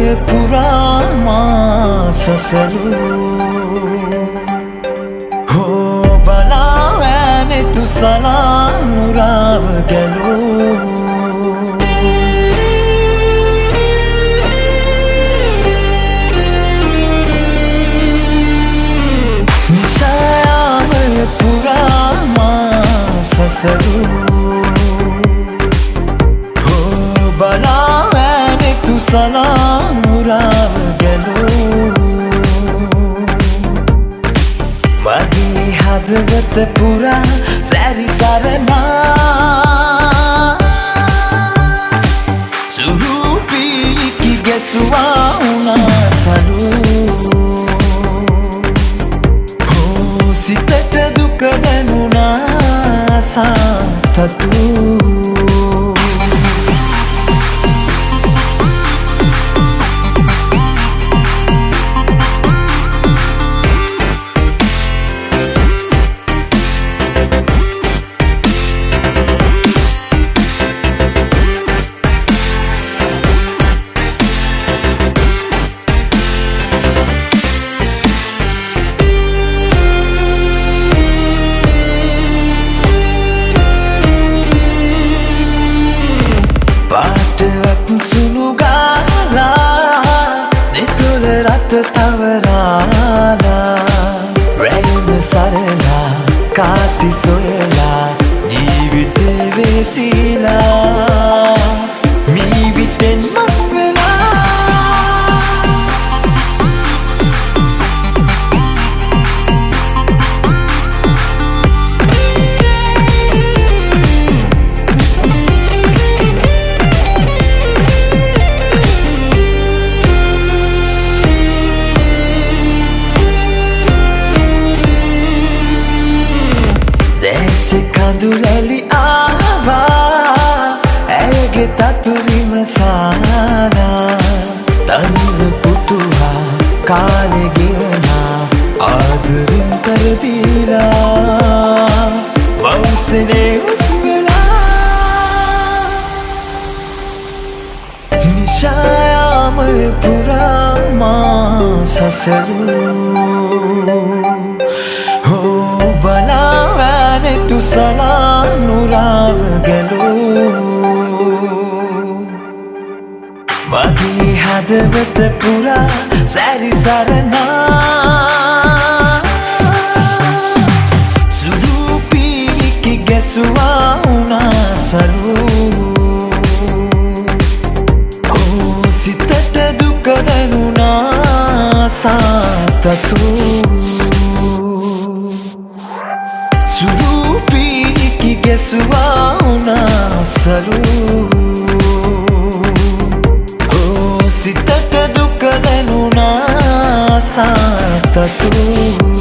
පුරාමා සසරු හෝ බලාවෑනෙ තුසලා මුරාව ගැලූ නිසායාම පුරාමා සසරු හෝ බලාවෑනෙ තුසලා මුරාව ගැලූ මගේ හදවත පුරා සැරිසරනා සුරූපීකි ගැසුවා උනාසලු හෝ සිතට දුක දැනුනා සාතතු සුනුගාලා දෙතුල රත තවරාලා රැල්ම සරලා කාසි සොයලා ජීවිතේ වෙසිලා මීවිතෙන් මත් වෙලා කඳුලැලි ආවා ඇයගේ තතුරිම සානා තනිව පුතුහා කාලෙ ගෙවනා ආදරින් පෙරදීලා මවුසනේ උස්වෙලා නිශායාම පුරාමා සසරු හෝ බලාවෑනෙ තුසලා නුරාව ගැලූ මගේ හදවත පුරා සැරිසරනා සුරූපීකි ගැසුවා උනාසලු හෝ සිතට දුක දැනුනා සාතතු සුරූපීකි ගැසුවා උනාසලු හෝ සිතට දුක දැනුනා සාතතු